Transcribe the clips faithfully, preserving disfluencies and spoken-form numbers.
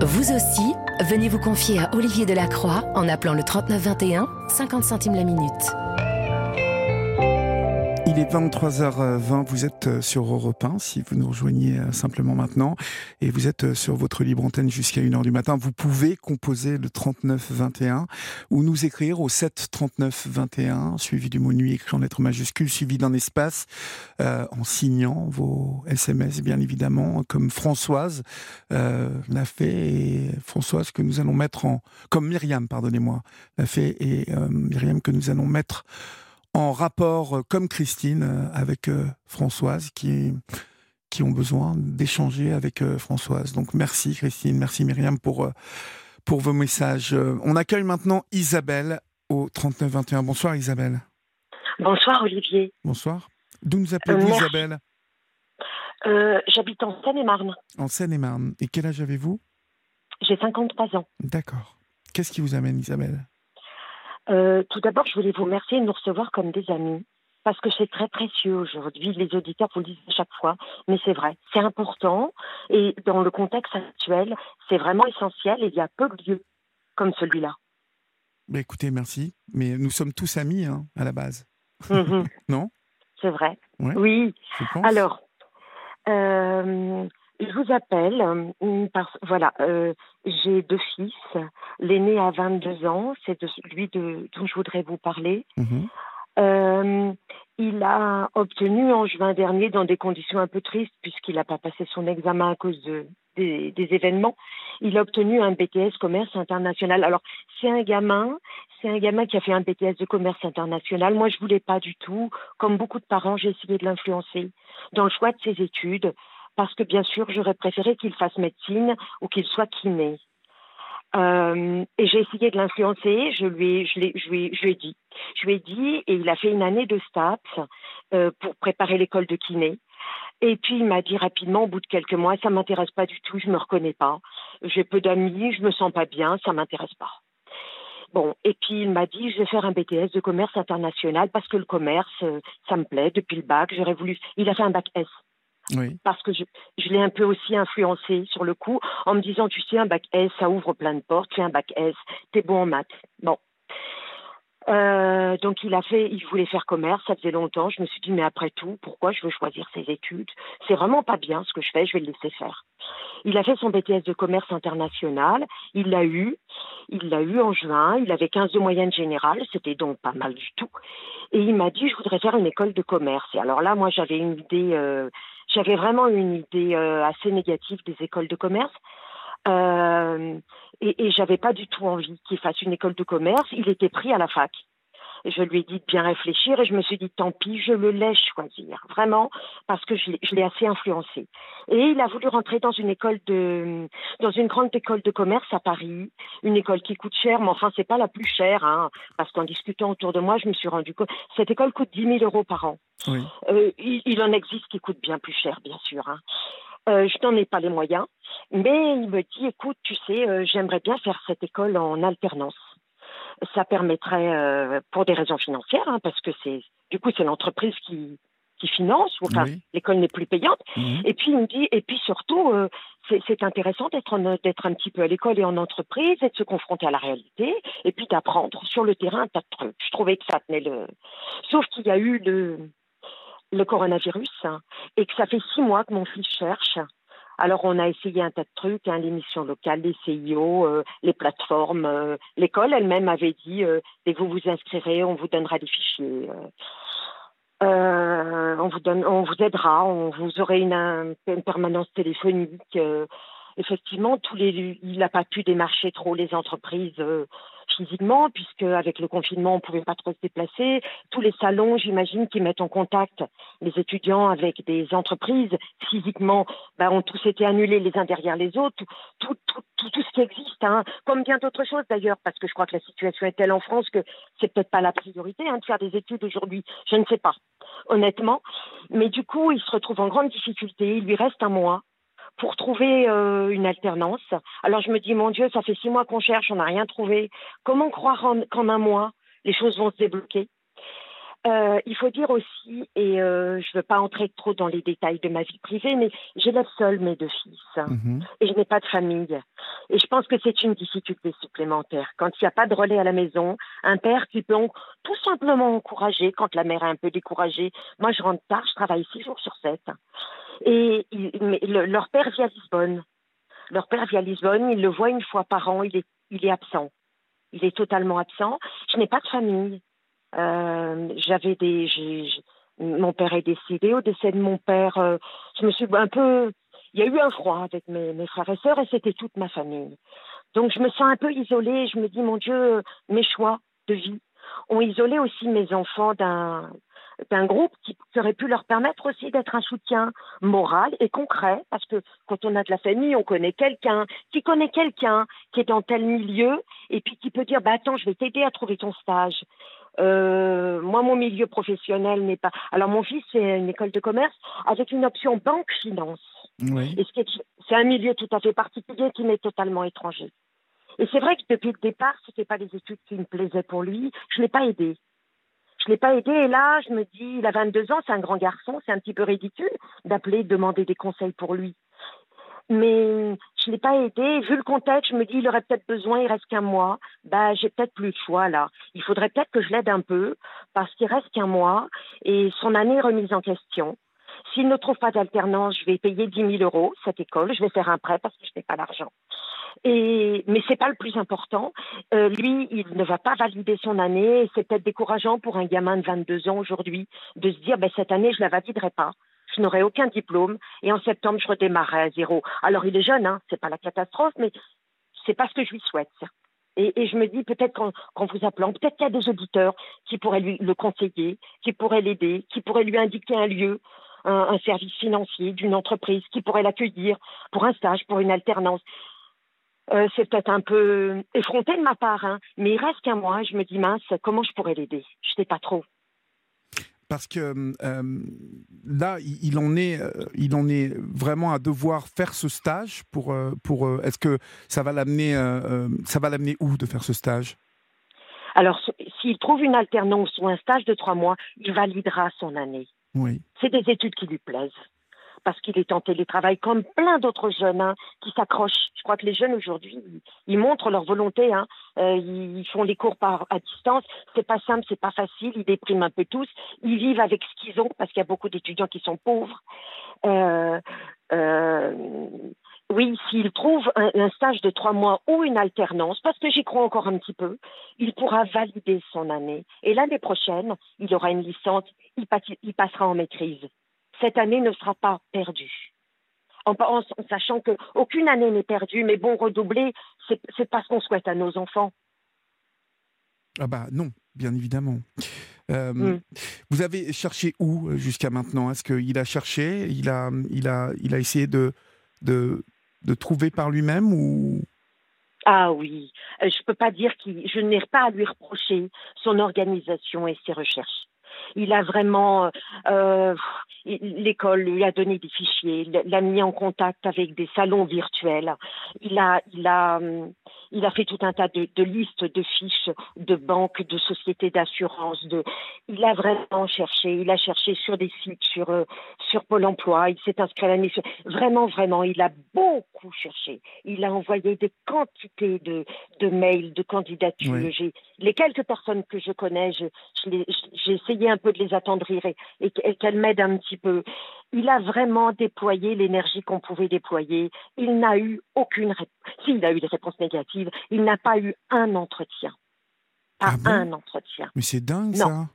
Vous aussi, venez vous confier à Olivier Delacroix en appelant le trente-neuf vingt et un, cinquante centimes la minute. Il est vingt-trois heures vingt, vous êtes sur Europe un, si vous nous rejoignez simplement maintenant, et vous êtes sur votre libre antenne jusqu'à une heure du matin. Vous pouvez composer le trente-neuf vingt et un ou nous écrire au sept trente-neuf vingt et un, suivi du mot nuit écrit en lettres majuscules, suivi d'un espace, euh, en signant vos S M S, bien évidemment, comme Françoise euh, l'a fait, et Françoise que nous allons mettre en... comme Myriam, pardonnez-moi, l'a fait, et euh, Myriam que nous allons mettre en rapport, comme Christine, avec euh, Françoise, qui, qui ont besoin d'échanger avec euh, Françoise. Donc merci Christine, merci Myriam pour, euh, pour vos messages. Euh, on accueille maintenant Isabelle au trente-neuf vingt et un. Bonsoir Isabelle. Bonsoir Olivier. Bonsoir. D'où nous appelez-vous euh, Isabelle? euh, J'habite en Seine-et-Marne. En Seine-et-Marne. Et quel âge avez-vous? J'ai cinquante-trois ans. D'accord. Qu'est-ce qui vous amène Isabelle? Euh, tout d'abord, je voulais vous remercier de nous recevoir comme des amis, parce que c'est très précieux aujourd'hui. Les auditeurs vous le disent à chaque fois, mais c'est vrai, c'est important. Et dans le contexte actuel, c'est vraiment essentiel et il y a peu de lieux comme celui-là. Bah écoutez, merci. Mais nous sommes tous amis, hein, à la base. Mmh. Non? C'est vrai. Ouais, oui. Je pense. Alors, euh, je vous appelle euh, parce voilà, euh, j'ai deux fils. L'aîné a vingt-deux ans, c'est de lui de, dont je voudrais vous parler. Mmh. Euh, il a obtenu en juin dernier, dans des conditions un peu tristes, puisqu'il n'a pas passé son examen à cause de, des, des événements, il a obtenu un B T S commerce international. Alors, c'est un gamin, c'est un gamin qui a fait un B T S de commerce international. Moi, je voulais pas du tout. Comme beaucoup de parents, j'ai essayé de l'influencer dans le choix de ses études, parce que bien sûr, j'aurais préféré qu'il fasse médecine ou qu'il soit kiné. Euh, et j'ai essayé de l'influencer, je lui ai, je, l'ai, je, lui ai, je lui ai dit. Je lui ai dit, et il a fait une année de STAPS euh, pour préparer l'école de kiné. Et puis il m'a dit rapidement, au bout de quelques mois, ça m'intéresse pas du tout, je me reconnais pas. J'ai peu d'amis, je me sens pas bien, ça m'intéresse pas. Bon, et puis il m'a dit, je vais faire un B T S de commerce international parce que le commerce, euh, ça me plaît depuis le bac. J'aurais voulu. Il a fait un bac S. Oui. Parce que je, je l'ai un peu aussi influencé sur le coup en me disant, tu sais, un bac S, ça ouvre plein de portes. Fais un bac S, t'es bon en maths. Bon. Euh, donc il a fait, il voulait faire commerce, ça faisait longtemps. Je me suis dit, mais après tout, pourquoi je veux choisir ces études? C'est vraiment pas bien ce que je fais, je vais le laisser faire. Il a fait son B T S de commerce international, il l'a eu, il l'a eu en juin, il avait quinze de moyenne générale, c'était donc pas mal du tout. Et il m'a dit, je voudrais faire une école de commerce. Et alors là, moi, j'avais une idée, euh, j'avais vraiment une idée euh, assez négative des écoles de commerce. Euh, et, et j'avais pas du tout envie qu'il fasse une école de commerce. Il était pris à la fac. Et je lui ai dit de bien réfléchir et je me suis dit tant pis, je le laisse choisir, vraiment, parce que je l'ai, je l'ai assez influencé. Et il a voulu rentrer dans une école de, dans une grande école de commerce à Paris, une école qui coûte cher, mais enfin c'est pas la plus chère, hein, parce qu'en discutant autour de moi, je me suis rendu compte, cette école coûte dix mille euros par an. Oui. Euh, il, il en existe qui coûtent bien plus cher, bien sûr. Hein. Euh, je n'en ai pas les moyens, mais il me dit, écoute, tu sais, euh, j'aimerais bien faire cette école en alternance. Ça permettrait, euh, pour des raisons financières, hein, parce que c'est, du coup, c'est l'entreprise qui, qui finance, ou enfin, Oui. l'école n'est plus payante. Mmh. Et puis, il me dit, et puis surtout, euh, c'est, c'est intéressant d'être, en, d'être un petit peu à l'école et en entreprise, et de se confronter à la réalité, et puis d'apprendre sur le terrain un tas de trucs. Je trouvais que ça tenait le... Sauf qu'il y a eu le, le coronavirus, hein, et que ça fait six mois que mon fils cherche. Alors, on a essayé un tas de trucs, hein, l'émission locale, les C I O, euh, les plateformes. Euh, l'école elle-même avait dit, euh, dès que vous vous inscrirez, on vous donnera des fichiers. Euh, euh, on, vous donne, on vous aidera, on, vous aurez une, une permanence téléphonique. Euh, effectivement, tous les, il n'a pas pu démarcher trop les entreprises euh, physiquement, puisque avec le confinement, on ne pouvait pas trop se déplacer. Tous les salons, j'imagine, qui mettent en contact les étudiants avec des entreprises physiquement, ben, ont tous été annulés les uns derrière les autres. Tout, tout, tout, tout, tout ce qui existe, hein, comme bien d'autres choses d'ailleurs, parce que je crois que la situation est telle en France que c'est peut-être pas la priorité hein, de faire des études aujourd'hui. Je ne sais pas, honnêtement. Mais du coup, il se retrouve en grande difficulté. Il lui reste un mois pour trouver euh, une alternance. Alors je me dis, mon Dieu, ça fait six mois qu'on cherche, on n'a rien trouvé. Comment croire en, qu'en un mois, les choses vont se débloquer ? Euh, il faut dire aussi, et euh, je ne veux pas entrer trop dans les détails de ma vie privée, mais j'élève seule mes deux fils Mhm. et je n'ai pas de famille. Et je pense que c'est une difficulté supplémentaire. Quand il n'y a pas de relais à la maison, un père qui peut en- tout simplement encourager, quand la mère est un peu découragée. Moi, je rentre tard, je travaille six jours sur sept. Et il- mais le- leur père vit à Lisbonne. Leur père vit à Lisbonne, il le voit une fois par an, il est, il est absent. Il est totalement absent. Je n'ai pas de famille. Euh, j'avais des, j'ai- j'ai- mon père est décédé. Au décès de mon père, euh, je me suis un peu, il y a eu un froid avec mes, mes frères et sœurs et c'était toute ma famille. Donc je me sens un peu isolée. Je me dis, mon Dieu, mes choix de vie ont isolé aussi mes enfants d'un d'un groupe qui, qui aurait pu leur permettre aussi d'être un soutien moral et concret, parce que quand on a de la famille, on connaît quelqu'un qui connaît quelqu'un qui est dans tel milieu et puis qui peut dire, bah attends, je vais t'aider à trouver ton stage. Euh, moi, mon milieu professionnel n'est pas. Alors, mon fils, c'est une école de commerce avec une option banque-finance. Oui. Et ce qui est- c'est un milieu tout à fait particulier qui m'est totalement étranger. Et c'est vrai que depuis le départ, ce n'était pas les études qui me plaisaient pour lui. Je ne l'ai pas aidé. Je ne l'ai pas aidé. Et là, je me dis, il a vingt-deux ans, c'est un grand garçon, c'est un petit peu ridicule d'appeler, de demander des conseils pour lui. Mais je ne l'ai pas aidé. Vu le contexte, je me dis, il aurait peut-être besoin, il reste qu'un mois. Bah, j'ai peut-être plus le choix, là. Il faudrait peut-être que je l'aide un peu, parce qu'il reste qu'un mois, et son année est remise en question. S'il ne trouve pas d'alternance, je vais payer dix mille euros, cette école. Je vais faire un prêt parce que je n'ai pas l'argent. Et, mais c'est pas le plus important. Euh, lui, il ne va pas valider son année. Et c'est peut-être décourageant pour un gamin de vingt-deux ans aujourd'hui de se dire, ben, cette année, je la validerai pas. Je n'aurai aucun diplôme. Et en septembre, je redémarrerai à zéro. Alors, il est jeune, hein, c'est pas la catastrophe, mais c'est pas ce que je lui souhaite. Et, et je me dis, peut-être qu'en, qu'en vous appelant, peut-être qu'il y a des auditeurs qui pourraient lui le conseiller, qui pourraient l'aider, qui pourraient lui indiquer un lieu, un, un service financier d'une entreprise, qui pourrait l'accueillir pour un stage, pour une alternance. Euh, c'est peut-être un peu effronté de ma part, hein, mais il reste qu'un mois. Je me dis, mince, comment je pourrais l'aider? Je sais pas trop. Parce que euh, là, il, il en est, euh, il en est vraiment à devoir faire ce stage pour, euh, pour. Euh, est-ce que ça va l'amener, euh, euh, ça va l'amener où de faire ce stage? Alors, s'il trouve une alternance ou un stage de trois mois, il validera son année. Oui. C'est des études qui lui plaisent. Parce qu'il est en télétravail, comme plein d'autres jeunes hein, qui s'accrochent. Je crois que les jeunes aujourd'hui, ils, ils montrent leur volonté. Hein. Euh, ils, ils font les cours par à distance. C'est pas simple, c'est pas facile. Ils dépriment un peu tous. Ils vivent avec ce qu'ils ont parce qu'il y a beaucoup d'étudiants qui sont pauvres. Euh, euh, oui, s'il trouve un, un stage de trois mois ou une alternance, parce que j'y crois encore un petit peu, il pourra valider son année. Et l'année prochaine, il aura une licence. Il, passe, il passera en maîtrise. Cette année ne sera pas perdue. En, en, en sachant qu'aucune année n'est perdue, mais bon, redoubler, c'est, c'est pas ce qu'on souhaite à nos enfants. Ah bah non, bien évidemment. Euh, Mm. Vous avez cherché où jusqu'à maintenant? Est-ce qu'il a cherché, il a, il a, il a essayé de, de, de trouver par lui-même ou... Ah oui, euh, je peux pas dire qu'il, je n'ai pas à lui reprocher son organisation et ses recherches. Il a vraiment, euh, l'école lui a donné des fichiers, l'a mis en contact avec des salons virtuels. Il a, il a, il a fait tout un tas de, de listes, de fiches, de banques, de sociétés d'assurance. De, il a vraiment cherché. Il a cherché sur des sites, sur euh, sur Pôle Emploi. Il s'est inscrit à la mission. Vraiment, vraiment, il a beaucoup cherché. Il a envoyé des quantités de de mails, de candidatures. Oui. J'ai les quelques personnes que je connais, je, je les, j'ai essayé un peu de les attendrir et, et, et qu'elles m'aident un petit peu. Il a vraiment déployé l'énergie qu'on pouvait déployer. Il n'a eu aucune réponse. S'il a eu des réponses négatives, il n'a pas eu un entretien. Pas Ah bon? un entretien. Mais c'est dingue Non. ça.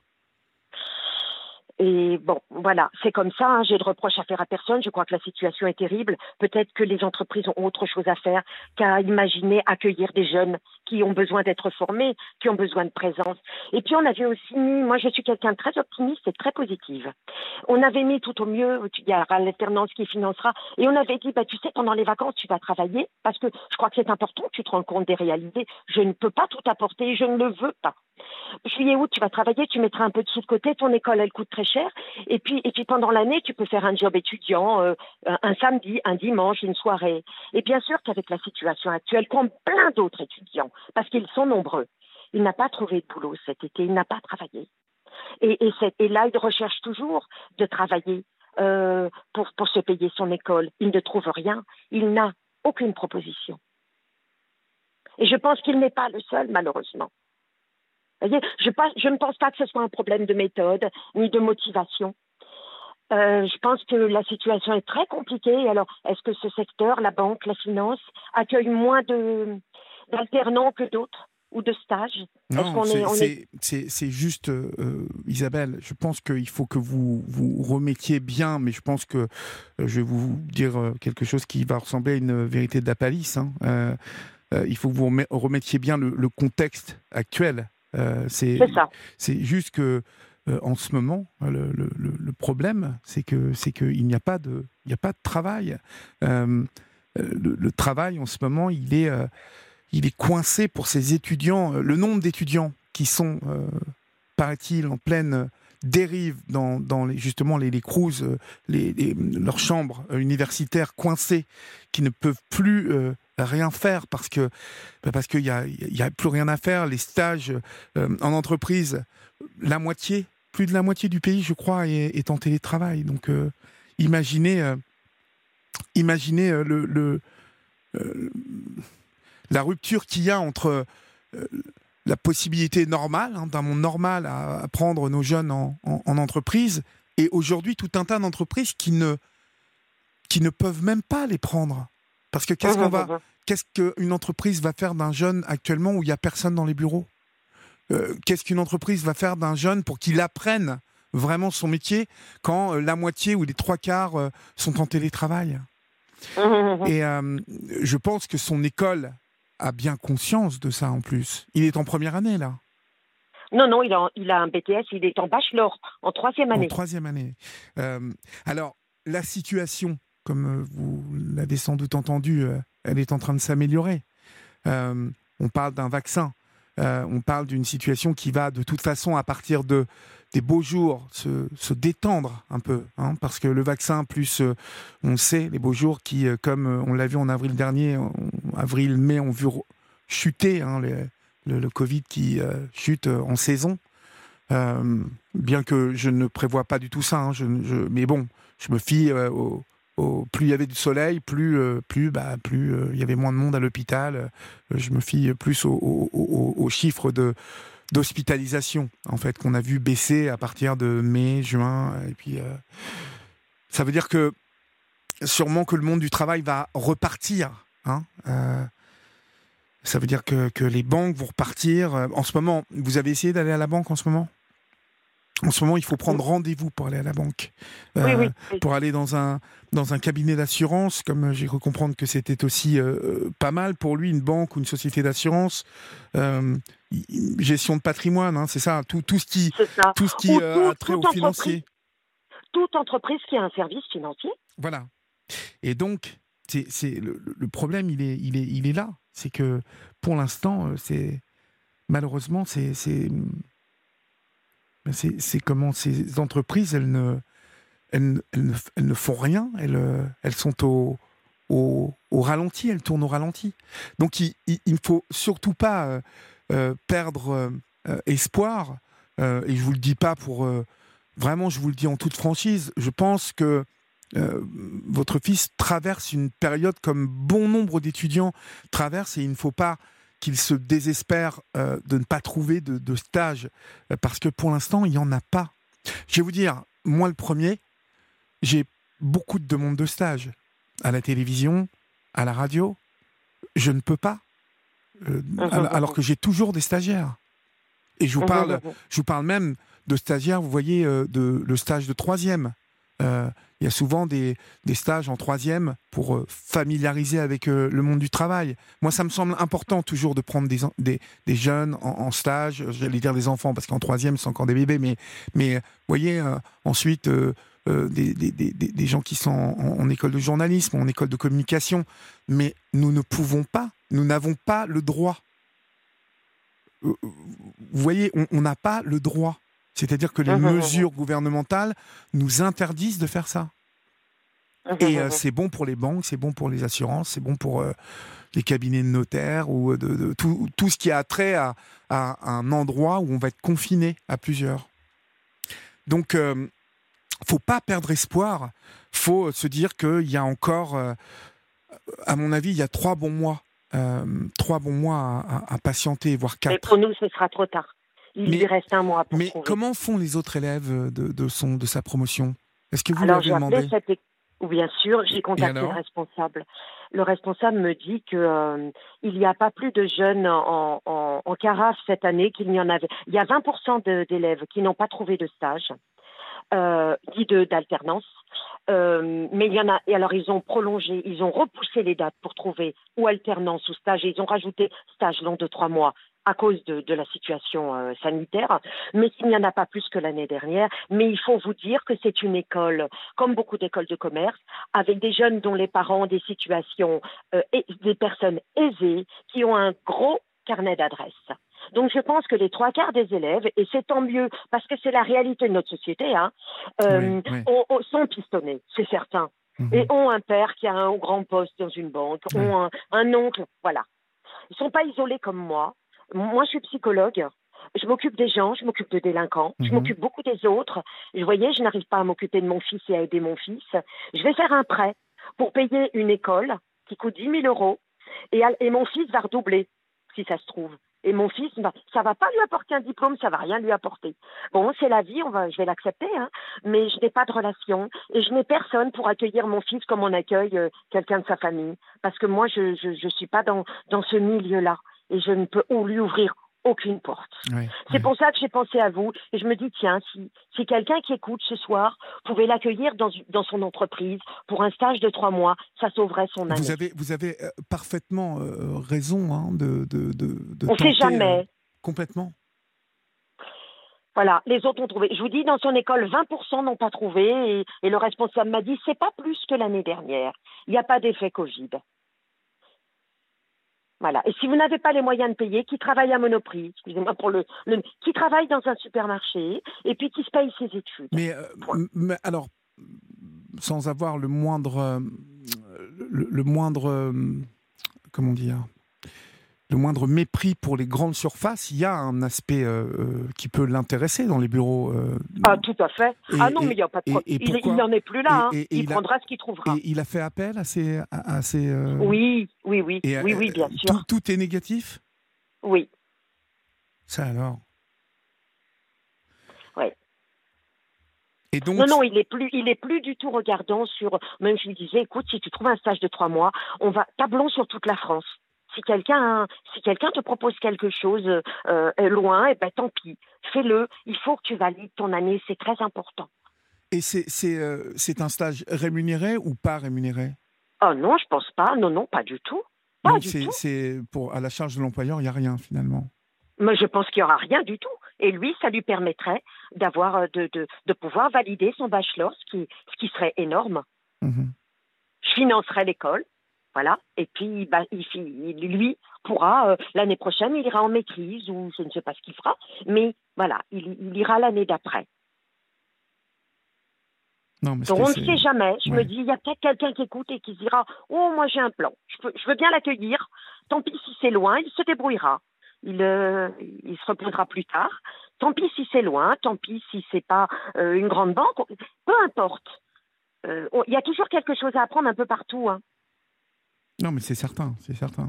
Et bon, voilà, c'est comme ça, hein, j'ai de reproches à faire à personne, je crois que la situation est terrible. Peut-être que les entreprises ont autre chose à faire qu'à imaginer accueillir des jeunes qui ont besoin d'être formés, qui ont besoin de présence. Et puis on avait aussi mis, moi je suis quelqu'un de très optimiste et très positive. On avait mis tout au mieux, il y aura l'alternance qui financera, et on avait dit, bah, tu sais, pendant les vacances, tu vas travailler, parce que je crois que c'est important que tu te rends compte des réalités. Je ne peux pas tout apporter, je ne le veux pas. Juillet, août, tu vas travailler, tu mettras un peu de sous de côté, ton école, elle coûte très cher. Et puis, et puis pendant l'année, tu peux faire un job étudiant, euh, un samedi, un dimanche, une soirée. Et bien sûr qu'avec la situation actuelle, comme plein d'autres étudiants, parce qu'ils sont nombreux, il n'a pas trouvé de boulot cet été, il n'a pas travaillé. Et, et, c'est, et là, il recherche toujours de travailler euh, pour, pour se payer son école. Il ne trouve rien. Il n'a aucune proposition. Et je pense qu'il n'est pas le seul, malheureusement. Vous voyez, je, pas, je ne pense pas que ce soit un problème de méthode ni de motivation. Euh, je pense que la situation est très compliquée. Alors, est-ce que ce secteur, la banque, la finance, accueille moins de, d'alternants que d'autres ou de stages? Non, est-ce qu'on c'est, est, on c'est, est... c'est, c'est juste, euh, Isabelle, je pense qu'il faut que vous vous remettiez bien, mais je pense que euh, je vais vous dire euh, quelque chose qui va ressembler à une vérité de la palisse. Hein. Euh, euh, il faut que vous remettiez bien le, le contexte actuel. Euh, c'est, c'est ça. C'est juste que Euh, en ce moment, le, le, le problème, c'est que c'est qu'il n'y a pas de, il n'y a pas de travail. Euh, le, le travail, en ce moment, il est, euh, il est coincé pour ces étudiants. Le nombre d'étudiants qui sont, euh, paraît-il, en pleine dérive dans, dans les, justement les, les crous, les, les, leurs chambres universitaires coincées, qui ne peuvent plus euh, rien faire parce que parce qu'il y a, il y a plus rien à faire. Les stages euh, en entreprise, la moitié. Plus de la moitié du pays, je crois, est, est en télétravail. Donc, euh, imaginez, euh, imaginez euh, le, le, euh, la rupture qu'il y a entre euh, la possibilité normale, hein, d'un monde normal à, à prendre nos jeunes en, en, en entreprise, et aujourd'hui tout un tas d'entreprises qui ne, qui ne peuvent même pas les prendre. Parce que qu'est-ce qu'on va, qu'est-ce qu'une entreprise va faire d'un jeune actuellement où il n'y a personne dans les bureaux ? Euh, qu'est-ce qu'une entreprise va faire d'un jeune pour qu'il apprenne vraiment son métier quand euh, la moitié ou les trois quarts euh, sont en télétravail. Et euh, je pense que son école a bien conscience de ça en plus. Il est en première année là. Non, non, il a, il a un B T S, il est en bachelor, en troisième année. En troisième année. Euh, alors, la situation, comme vous l'avez sans doute entendu, euh, elle est en train de s'améliorer. Euh, on parle d'un vaccin. Euh, on parle d'une situation qui va de toute façon, à partir de, des beaux jours, se, se détendre un peu. Hein, parce que le vaccin, plus euh, on sait, les beaux jours qui, euh, comme euh, on l'a vu en avril dernier, en avril, mai, ont vu chuter hein, les, le, le Covid qui euh, chute en saison. Euh, bien que je ne prévois pas du tout ça. Hein, je, je, mais bon, je me fie euh, au... Au, plus il y avait du soleil, plus euh, plus bah plus euh, il y avait moins de monde à l'hôpital. Euh, je me fie plus aux au, au, au chiffres de d'hospitalisation en fait qu'on a vu baisser à partir de mai, juin, et puis euh, ça veut dire que sûrement que le monde du travail va repartir. Hein, euh, ça veut dire que que les banques vont repartir. En ce moment, vous avez essayé d'aller à la banque en ce moment ? En ce moment, il faut prendre rendez-vous pour aller à la banque, euh, oui, oui, oui. pour aller dans un dans un cabinet d'assurance. Comme j'ai cru comprendre que c'était aussi euh, pas mal pour lui, une banque ou une société d'assurance, euh, gestion de patrimoine, hein, c'est ça, tout tout ce qui tout ce qui euh, a trait au financier. Toute entreprise qui a un service financier. Voilà. Et donc, c'est c'est le, le problème, il est il est il est là, c'est que pour l'instant, c'est malheureusement c'est c'est C'est, c'est comment ces entreprises, elles ne, elles, elles ne, elles ne font rien, elles, elles sont au, au, au ralenti, elles tournent au ralenti. Donc il ne faut surtout pas euh, euh, perdre euh, espoir, euh, et je ne vous le dis pas pour... Euh, vraiment, je vous le dis en toute franchise, je pense que euh, votre fils traverse une période comme bon nombre d'étudiants traversent, et il ne faut pas qu'il se désespère euh, de ne pas trouver de, de stage, euh, parce que pour l'instant, il n'y en a pas. Je vais vous dire, moi le premier, j'ai beaucoup de demandes de stage à la télévision, à la radio. Je ne peux pas, euh, alors que j'ai toujours des stagiaires. Et je vous parle, je vous parle même de stagiaires, vous voyez, euh, de, le stage de troisième. Euh, il y a souvent des, des stages en troisième pour euh, familiariser avec euh, le monde du travail. Moi, ça me semble important toujours de prendre des, des, des jeunes en, en stage, j'allais dire des enfants, parce qu'en troisième, c'est encore des bébés, mais, mais vous voyez, euh, ensuite, euh, euh, des, des, des, des gens qui sont en, en école de journalisme, en école de communication, mais nous ne pouvons pas, nous n'avons pas le droit. Euh, vous voyez, on n'a pas le droit. C'est-à-dire que les mmh, mesures mmh. gouvernementales nous interdisent de faire ça. Mmh, et euh, mmh. c'est bon pour les banques, c'est bon pour les assurances, c'est bon pour euh, les cabinets de notaires, ou de, de, tout, tout ce qui a trait à, à un endroit où on va être confiné à plusieurs. Donc, euh, faut pas perdre espoir. Faut se dire qu'il y a encore, euh, à mon avis, il y a trois bons mois, euh, trois bons mois à, à, à patienter, voire quatre. Mais pour nous, ce sera trop tard. Il mais, lui reste un mois pour mais trouver. comment font les autres élèves de, de, son, de sa promotion? Est-ce que vous Alors, lui avez j'ai demandé? appelé cette é- ou bien sûr, j'ai contacté le responsable. Le responsable me dit que euh, il n'y a pas plus de jeunes en, en, en carafe cette année qu'il n'y en avait. Il y a vingt pour cent de, d'élèves qui n'ont pas trouvé de stage, euh, dit de, d'alternance. Euh, mais il y en a, et alors ils ont prolongé, ils ont repoussé les dates pour trouver ou alternance ou stage, et ils ont rajouté stage long de trois mois à cause de, de la situation euh, sanitaire, mais il n'y en a pas plus que l'année dernière. Mais il faut vous dire que c'est une école, comme beaucoup d'écoles de commerce, avec des jeunes dont les parents ont des situations, euh, et des personnes aisées, qui ont un gros carnet d'adresses. Donc je pense que les trois quarts des élèves, et c'est tant mieux, parce que c'est la réalité de notre société, hein, euh, oui, oui. ont, ont, sont pistonnés, c'est certain, mmh. et ont un père qui a un grand poste dans une banque, oui. ont un, un oncle, voilà. Ils ne sont pas isolés comme moi. Moi, je suis psychologue. Je m'occupe des gens, je m'occupe de délinquants, mmh. je m'occupe beaucoup des autres. Vous voyez, je n'arrive pas à m'occuper de mon fils et à aider mon fils. Je vais faire un prêt pour payer une école qui coûte dix mille euros et, et mon fils va redoubler, si ça se trouve. Et mon fils, ça va pas lui apporter un diplôme, ça va rien lui apporter. Bon, c'est la vie, on va, je vais l'accepter, hein, mais je n'ai pas de relation et je n'ai personne pour accueillir mon fils comme on accueille euh, quelqu'un de sa famille. Parce que moi, je je, je suis pas dans, dans ce milieu-là et je ne peux lui ouvrir aucune porte. Oui, c'est oui. pour ça que j'ai pensé à vous et je me dis, tiens, si, si quelqu'un qui écoute ce soir pouvait l'accueillir dans, dans son entreprise pour un stage de trois mois, ça sauverait son année. Vous avez, vous avez euh, parfaitement euh, raison hein, de, de, de, de On ne sait jamais. Euh, complètement. Voilà, les autres ont trouvé. Je vous dis, dans son école, vingt pour cent n'ont pas trouvé et, et le responsable m'a dit, c'est pas plus que l'année dernière. Il n'y a pas d'effet Covid. Voilà. Et si vous n'avez pas les moyens de payer, qui travaille à Monoprix, excusez-moi pour le, le, qui travaille dans un supermarché et puis qui se paye ses études. Mais, euh, mais alors, sans avoir le moindre, euh, le, le moindre, euh, comment dire, le moindre mépris pour les grandes surfaces, il y a un aspect euh, qui peut l'intéresser dans les bureaux. Euh, ah, tout à fait. Et, ah non, et, mais il n'y a pas de problème. Il, il n'en est plus là. Et, hein. et, il, il prendra a, ce qu'il trouvera. Et il a fait appel à ces... À, à ces euh... Oui, oui, oui. Et, oui, oui, bien sûr. Tout, tout est négatif ? Oui. Ça alors ? Oui. Et donc... Non, non, il est plus, il est plus du tout regardant sur... Même je lui disais, écoute, si tu trouves un stage de trois mois, on va tablons sur toute la France. Si quelqu'un, si quelqu'un te propose quelque chose euh, loin, eh ben tant pis, fais-le. Il faut que tu valides ton année, c'est très important. Et c'est, c'est, euh, c'est un stage rémunéré ou pas rémunéré ? Oh non, je pense pas. Non, non, pas du tout. Pas Donc du c'est, tout. c'est pour à la charge de l'employeur, il y a rien finalement. Mais je pense qu'il y aura rien du tout. Et lui, ça lui permettrait d'avoir, de, de, de pouvoir valider son bachelor, ce qui, ce qui serait énorme. Mmh. Je financerai l'école. Voilà, et puis bah, il, il, lui pourra, euh, l'année prochaine, il ira en maîtrise ou je ne sais pas ce qu'il fera, mais voilà, il, il ira l'année d'après. Non, mais Donc on ne c'est... sait jamais, je ouais. me dis, il y a peut-être quelqu'un qui écoute et qui se dira, oh moi j'ai un plan, je, peux, je veux bien l'accueillir, tant pis si c'est loin, il se débrouillera, il, euh, il se reposera plus tard, tant pis si c'est loin, tant pis si c'est pas euh, une grande banque, peu importe, euh, on, il y a toujours quelque chose à apprendre un peu partout, hein. Non, mais c'est certain, c'est certain.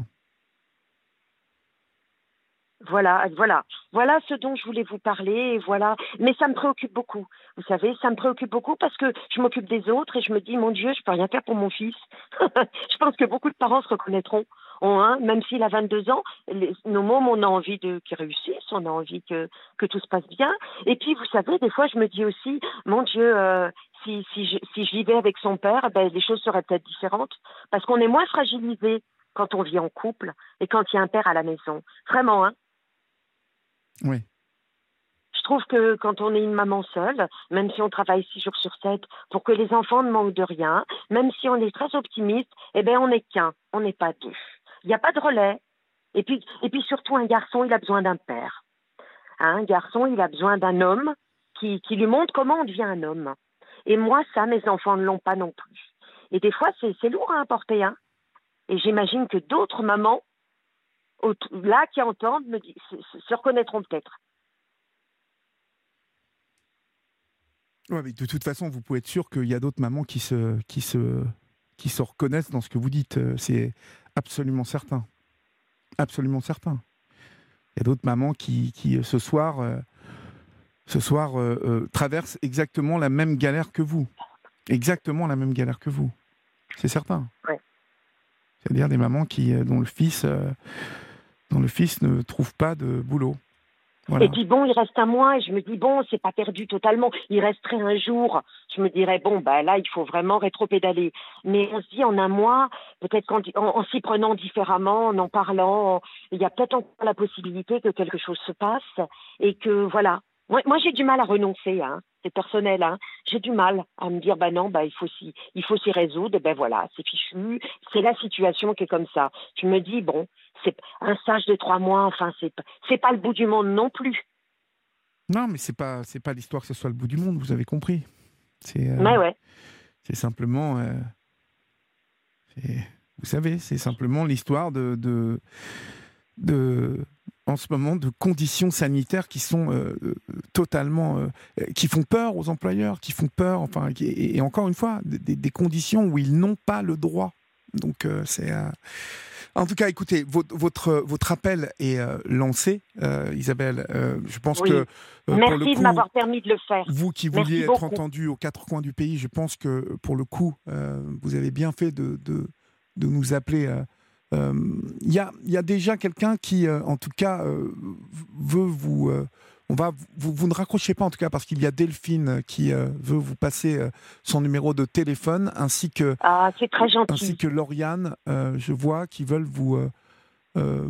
Voilà, voilà, voilà ce dont je voulais vous parler, et voilà. Mais ça me préoccupe beaucoup, vous savez, ça me préoccupe beaucoup parce que je m'occupe des autres et je me dis, mon Dieu, je peux rien faire pour mon fils. Je pense que beaucoup de parents se reconnaîtront. On, hein, même s'il a vingt-deux ans, les, nos mômes, on a envie de, qu'il réussisse, on a envie que, que tout se passe bien. Et puis, vous savez, des fois, je me dis aussi, mon Dieu, euh, si, si, je, si je vivais avec son père, ben, les choses seraient peut-être différentes. Parce qu'on est moins fragilisé quand on vit en couple et quand il y a un père à la maison. Vraiment, hein. Oui. Je trouve que quand on est une maman seule, même si on travaille six jours sur sept, pour que les enfants ne manquent de rien, même si on est très optimiste, eh ben on n'est qu'un, on n'est pas deux. Il n'y a pas de relais. Et puis, et puis surtout, un garçon, il a besoin d'un père. Hein, un garçon, il a besoin d'un homme qui, qui lui montre comment on devient un homme. Et moi, ça, mes enfants ne l'ont pas non plus. Et des fois, c'est, c'est lourd à porter. Hein. Et j'imagine que d'autres mamans, là, qui entendent, me disent, se, se reconnaîtront peut-être. Ouais, mais de toute façon, vous pouvez être sûr qu'il y a d'autres mamans qui se, qui se, qui se reconnaissent dans ce que vous dites. C'est absolument certain. Absolument certain. Il y a d'autres mamans qui, qui ce soir, euh, ce soir euh, euh, traversent exactement la même galère que vous. Exactement la même galère que vous. C'est certain. Ouais. C'est-à-dire des mamans qui, dont le fils, euh, dont le fils ne trouve pas de boulot. Voilà. Et puis bon, il reste un mois et je me dis, bon, c'est pas perdu totalement. Il resterait un jour. Je me dirais, bon, bah là, il faut vraiment rétro-pédaler. Mais on se dit, en un mois, peut-être qu'en en, en s'y prenant différemment, en en parlant, il y a peut-être encore la possibilité que quelque chose se passe et que, voilà. Moi, moi j'ai du mal à renoncer, hein. C'est personnel, hein. J'ai du mal à me dire, bah non, bah il faut s'y, il faut s'y résoudre. Et ben voilà, c'est fichu. C'est la situation qui est comme ça. Je me dis, bon, c'est un stage de trois mois, enfin, c'est, c'est pas le bout du monde non plus. Non, mais c'est pas, c'est pas l'histoire que ce soit le bout du monde, vous avez compris. C'est, euh, Mais ouais. c'est simplement, euh, c'est, vous savez, c'est simplement l'histoire de, de, de, en ce moment, de conditions sanitaires qui sont euh, totalement, euh, qui font peur aux employeurs, qui font peur, enfin, et, et encore une fois, des, des conditions où ils n'ont pas le droit. Donc, euh, c'est. Euh, En tout cas, écoutez, votre, votre, votre appel est euh, lancé, euh, Isabelle. Euh, je pense Oui. que, euh, Merci pour le coup, de m'avoir permis de le faire. vous qui Merci vouliez être beaucoup. entendu aux quatre coins du pays, je pense que, pour le coup, euh, vous avez bien fait de, de, de nous appeler. Il euh, euh, y, a, y a déjà quelqu'un qui, euh, en tout cas, euh, veut vous... Euh, on va, vous, vous ne raccrochez pas, en tout cas, parce qu'il y a Delphine qui euh, veut vous passer euh, son numéro de téléphone, ainsi que, Ah, c'est très gentil. ainsi que Lauriane, euh, je vois, qui veulent vous... Euh, euh,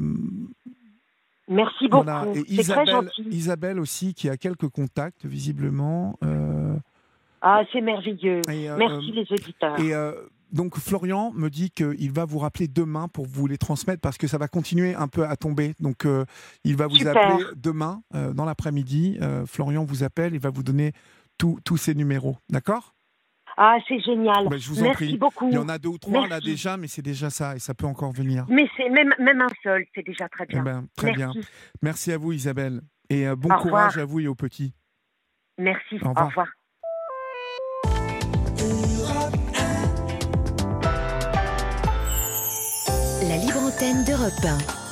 Merci beaucoup. voilà. Et C'est très Isabelle, gentil. Isabelle aussi, qui a quelques contacts, visiblement. Euh, Ah, c'est merveilleux. et, euh, Merci les auditeurs. Et euh, donc, Florian me dit qu'il va vous rappeler demain pour vous les transmettre, parce que ça va continuer un peu à tomber. Donc, euh, il va vous Super. appeler demain, euh, dans l'après-midi. Euh, Florian vous appelle, il va vous donner tous tous ses numéros. D'accord ? Ah, c'est génial. Ben, je vous en Merci prie. beaucoup. Il y en a deux ou trois Merci. là déjà, mais c'est déjà ça, et ça peut encore venir. Mais c'est même, même un seul, c'est déjà très Eh bien. ben, très Merci. bien. Merci à vous, Isabelle. Et euh, bon Au courage revoir. à vous et aux petits. Merci. Au revoir. Au revoir. La libre antenne d'Europe un.